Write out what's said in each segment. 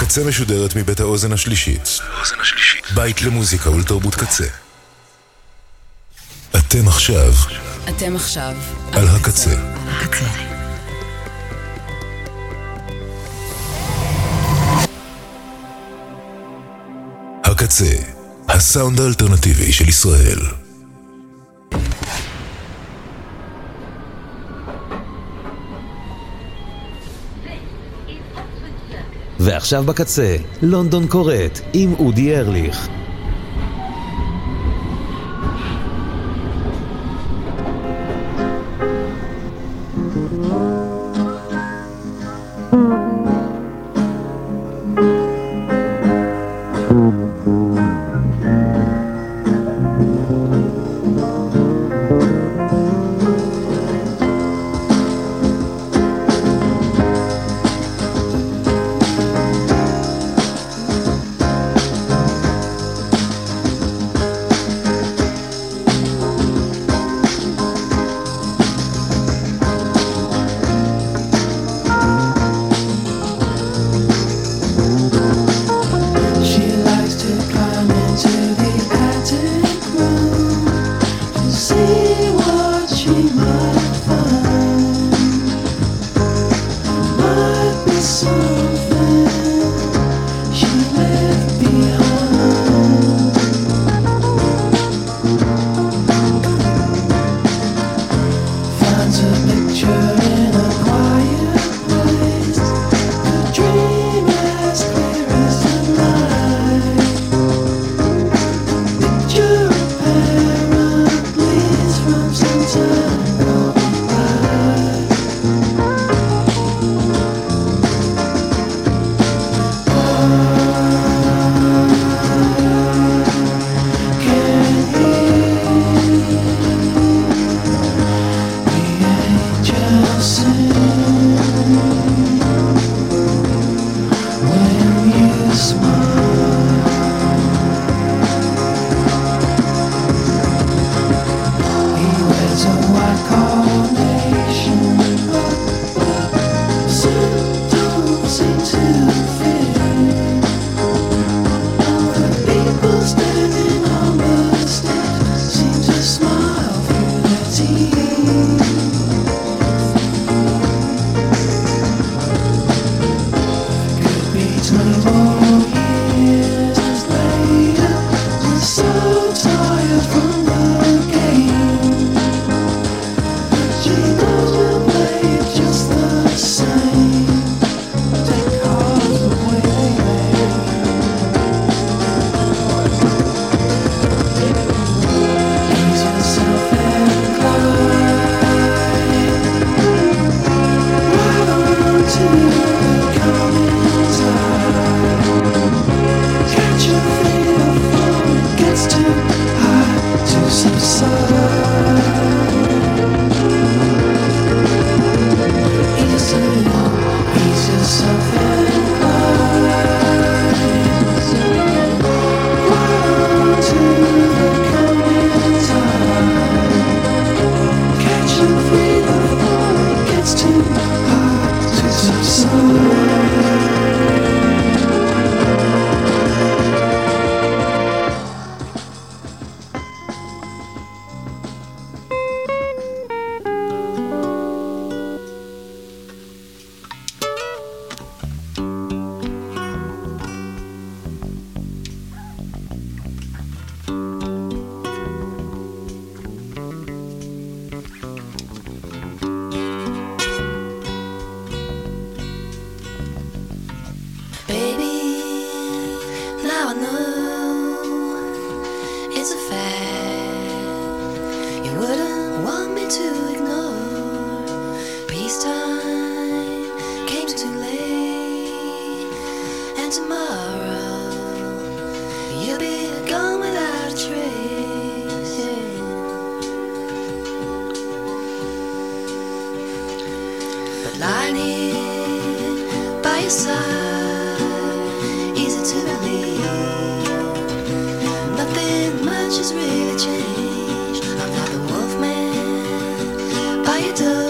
הקצה משודרת מבית האוזן השלישית. בית למוזיקה ולתרבות קצה. אתם עכשיו על הקצה. הקצה, הסאונד האלטרנטיבי של ישראל. ועכשיו בקצה, לונדון קוראת עם אודי ארליך.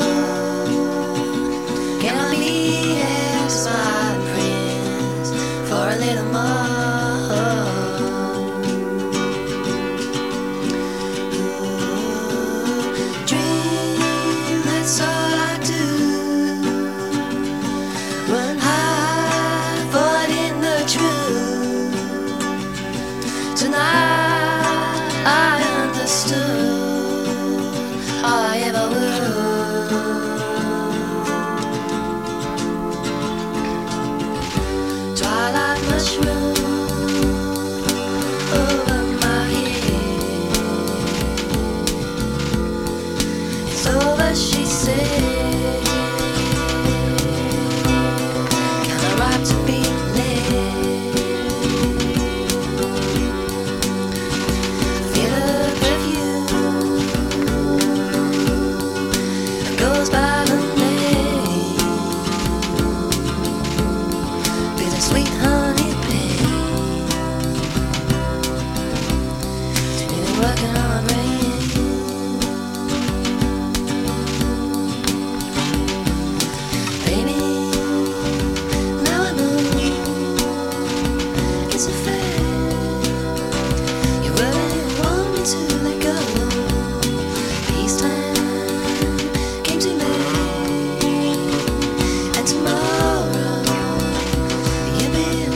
Can I be as my prince? Tomorrow, you've been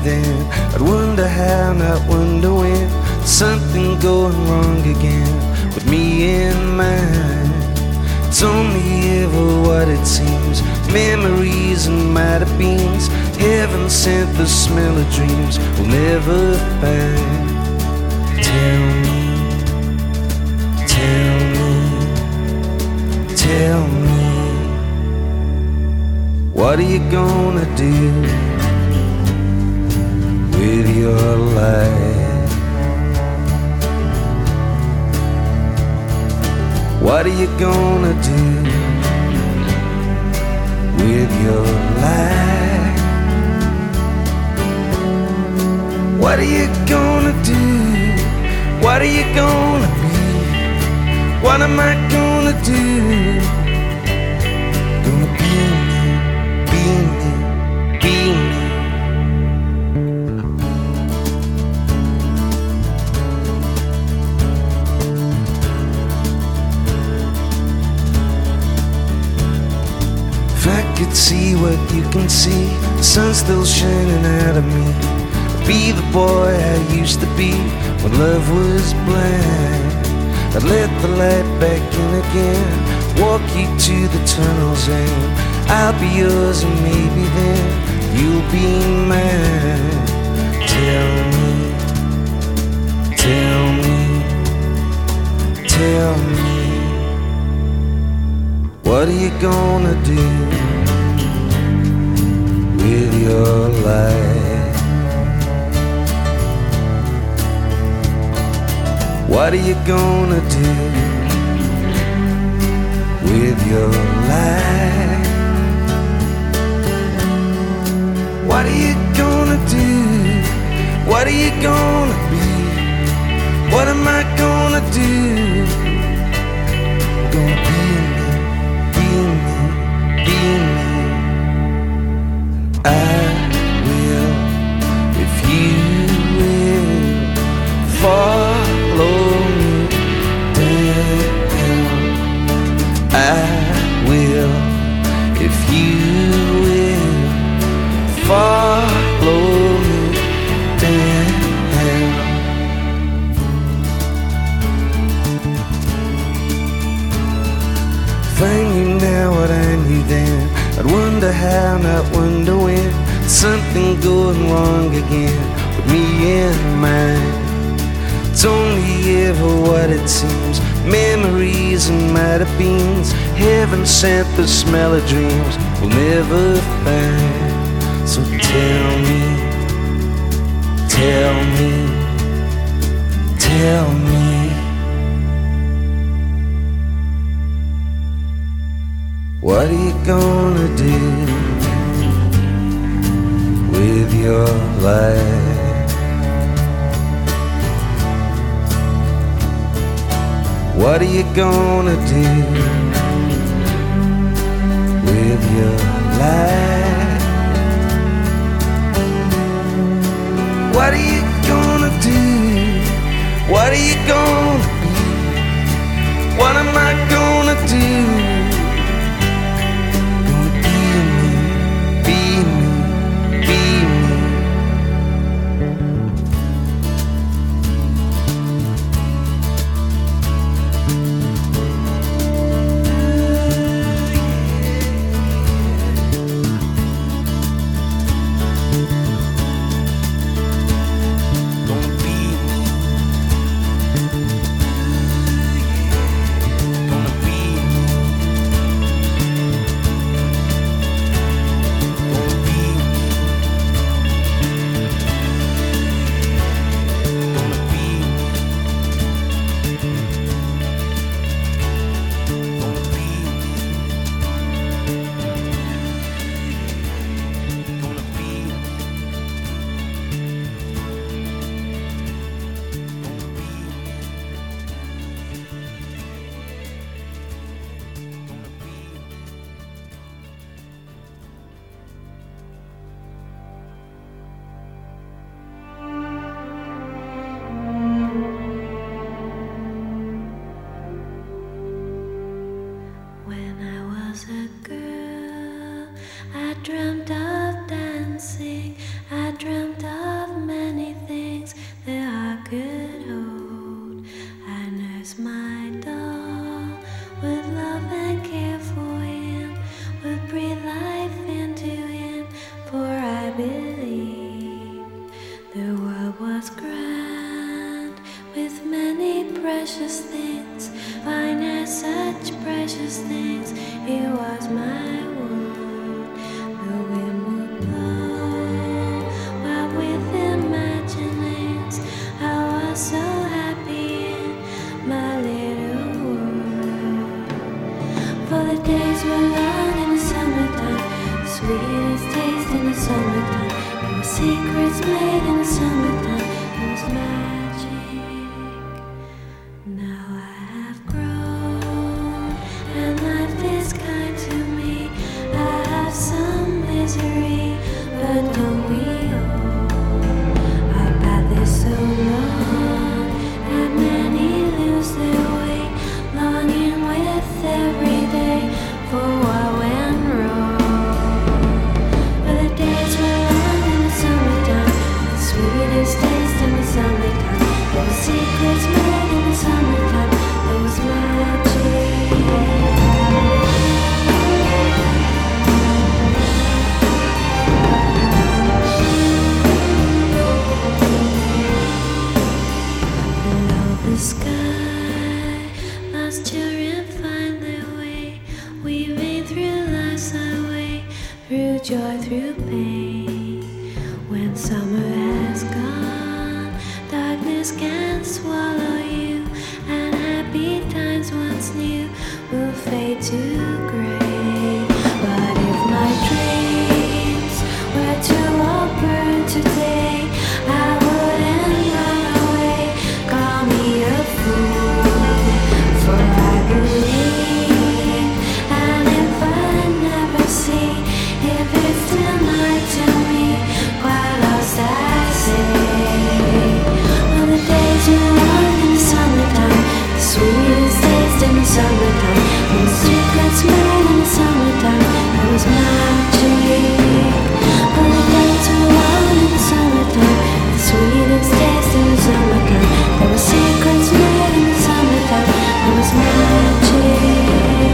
then, I'd wonder how, not wonder when. Something going wrong again with me and mine. It's only ever what it seems, memories and mighty beams. Heaven sent the smell of dreams we'll never find. Tell me, tell me, tell me, what are you gonna do with your life? What are you gonna do with your life? What are you gonna do? What are you gonna be? What am I gonna do? Gonna be me, be me, be me. If I could see what you can see, the sun's still shining out of me. I'd be the boy I used to be when love was blind. I'd let the light back in again, walk you to the tunnel's end. I'll be yours and maybe then you'll be mine. Tell me, tell me, tell me, what are you gonna do with your life? What are you gonna do with your life? What are you gonna do? What are you gonna be? What am I gonna do? Gonna be me, be me, be me. I will, if you will, follow me down. I will, if you will, follow me down. If I knew now what I knew then, I'd wonder how, not wonder when. Something going wrong again with me and mine. It's only ever what it seems, memories and mighty beams. Heaven sent the smell of dreams we'll never find. So tell me, tell me, tell me, what are you gonna do with your life? What are you gonna do with your life? What are you gonna do? What are you gonna be? What am I gonna do? was my doll, would love and care for him, would breathe life into him, for I believe the world was grand with many precious things, fine as such precious things. It was my world, the wind would blow, while with imaginings I was so happy in my little world. For the days were long in the summertime, the sweetest taste in the summertime. There were secrets made in the summertime, there was magic. Now I have grown, and life is kind to me. I have some misery, but don't we all? Our path is so long, and many lose their way, longing with every day for what went wrong. But the days were long in the summertime, the sweetest taste in the summertime. There were secrets made in the summertime, there was magic. Below the sky, lost children find their way, weaving through life's highway, through joy, through pain. When summer has gone, darkness can swallow you, and happy times once new will fade to gray. But if my dreams were to all burn today, I wouldn't run away, call me a fool, for I believe. And if I never see, if it's tonight to me, quite lost I say. All the days were long in the summertime, the sweetest taste in the summertime, and the secrets made in the summertime, there was magic. All the days were long in the summertime, the sweetest taste in the summertime, there were secrets made in the summertime, there was magic.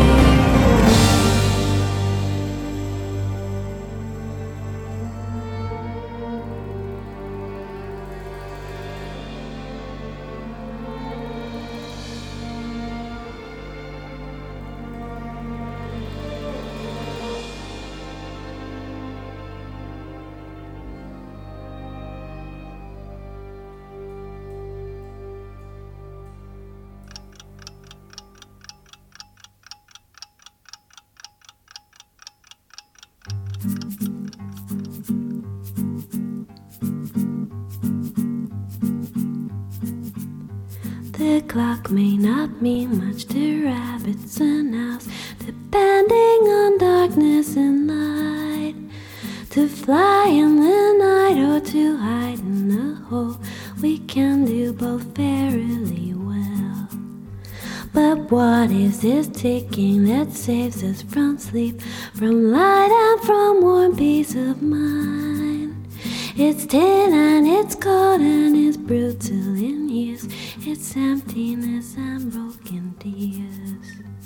The clock may not mean much to rabbits and owls, depending on darkness and light. To fly in the night or to hide in a hole, we can do both fairly well. But what is this ticking that saves us from sleep, from light and from warm peace of mind? It's tin and it's cold and it's brutal in years, it's emptiness and broken tears.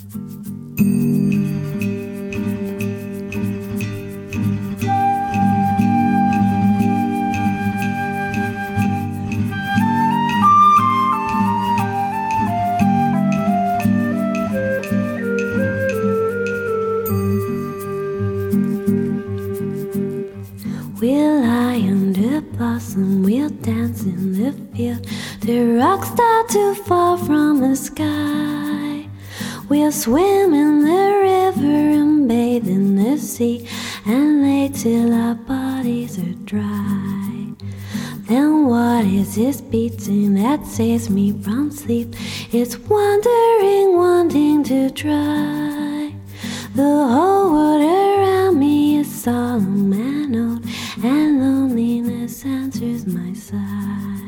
We'll lie under blossom, we'll dance in the field, the rocks start to fall from the sky. We'll swim in the river and bathe in the sea, and lay till our bodies are dry. Then what is this beating that saves me from sleep? It's wandering, wanting to try. The whole world around me is solemn and old, and loneliness answers my sigh.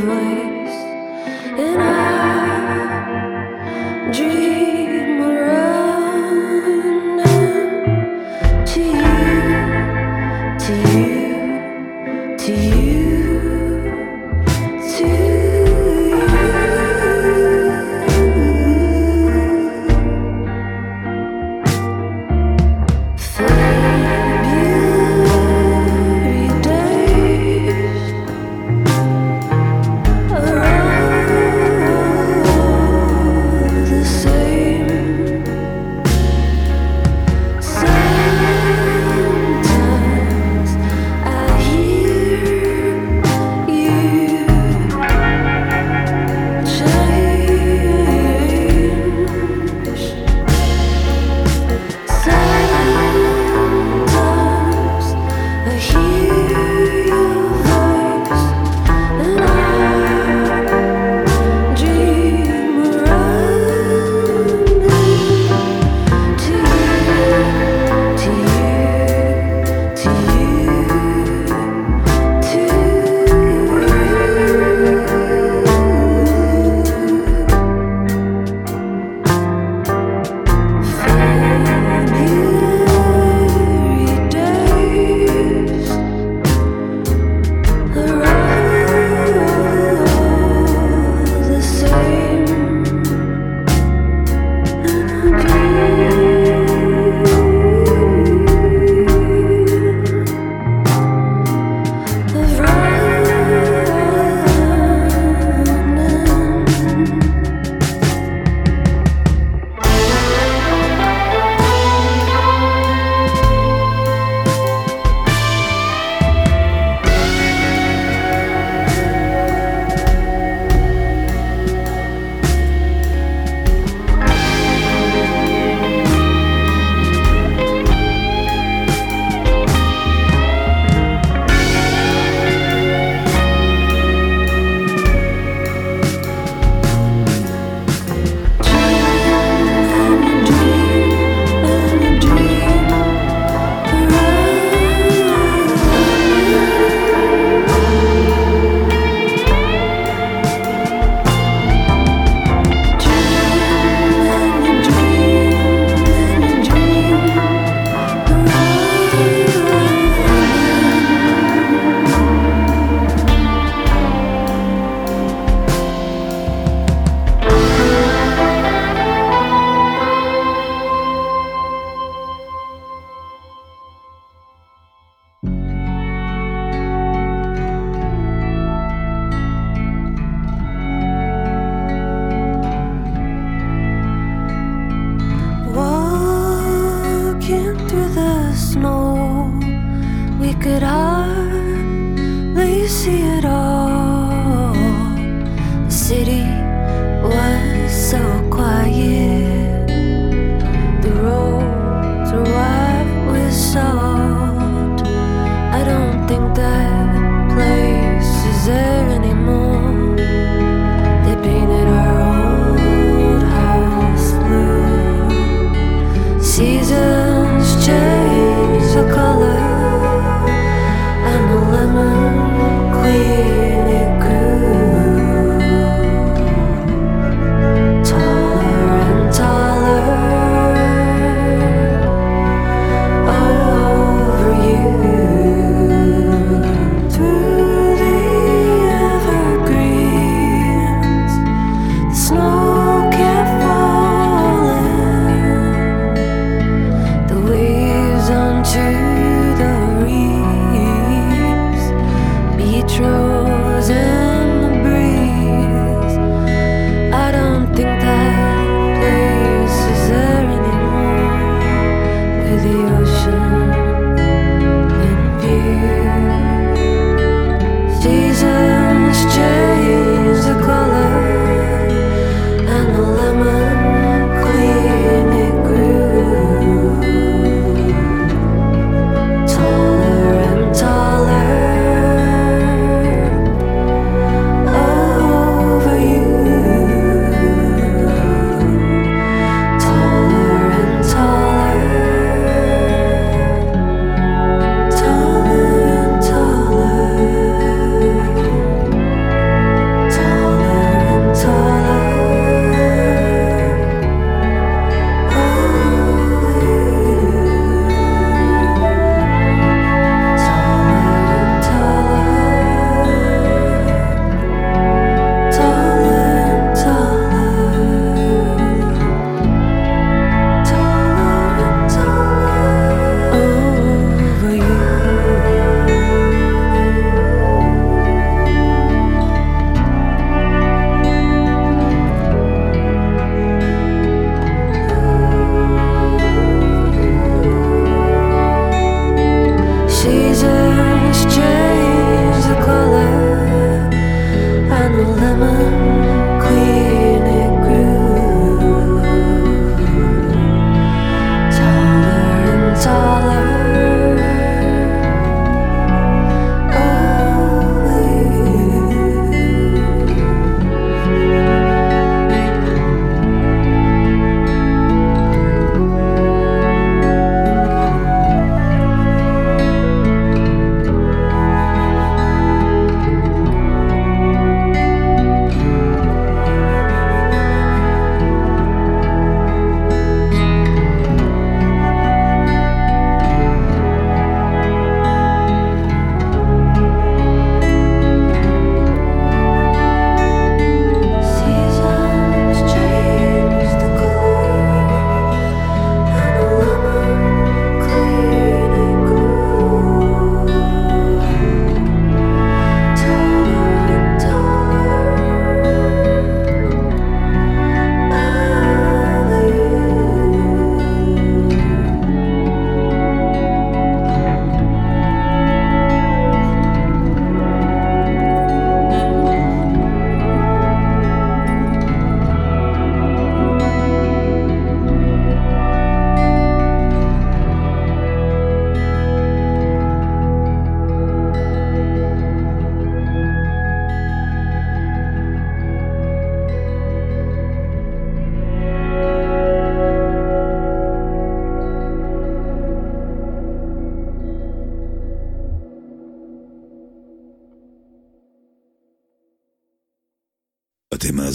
place, and I dream of running to you, to you, to you, to you. February days, oh,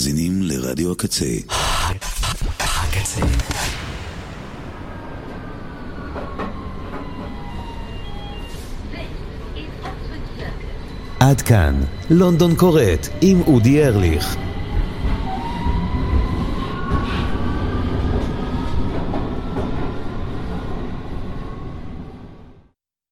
מאזינים לרדיו הקצה. הקצה. עד כאן, לונדון קורט עם אודי ארליך.